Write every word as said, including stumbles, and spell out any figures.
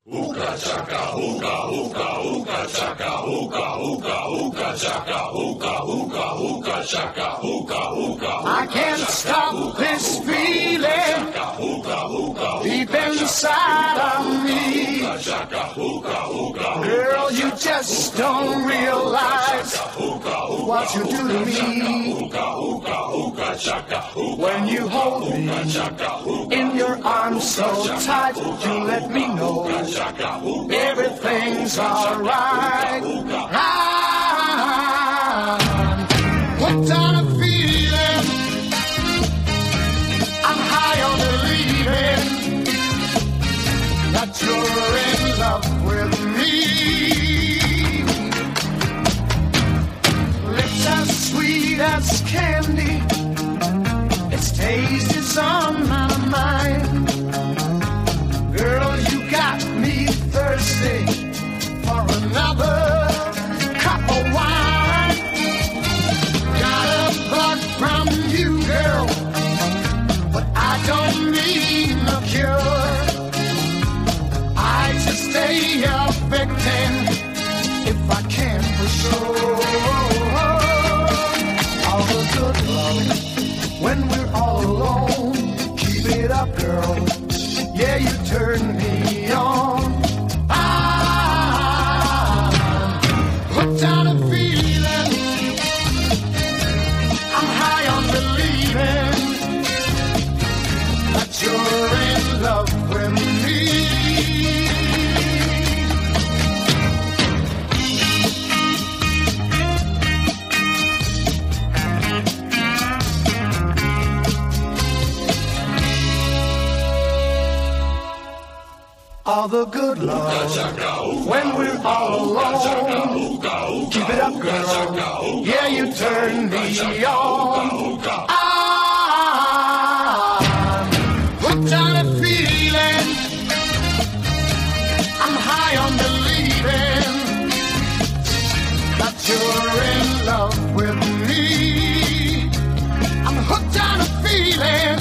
Ooga chaka, ooga, ooga, ooga chaka, ooga, ooga, ooga chaka, ooga, ooga, ooga chaka, ooga, ooga. I can't stop this feeling deep inside of me. Girl, you just don't realize what you do to me. When you hold me in your arms so tight, you let me know everything's alright. I'm hooked on a feeling, I'm high on believing that you're in love with me. Lips as sweet as candy, its taste is on my mind. Girl, you got me thirsty for another cup of wine. Got a bug from you, girl, but I don't need no cure. I just stay a victim if I can for sure. All the good love when we're all alone. Keep it up, girl. Yeah, you turn me on. I'm hooked on a feeling, I'm high on believing that you're in love with me. All the good love when we're all alone. Keep it up, girl. Yeah, you turn me on. I'm hooked on a feeling, I'm high on believing that you're in love with me. I'm hooked on a feeling,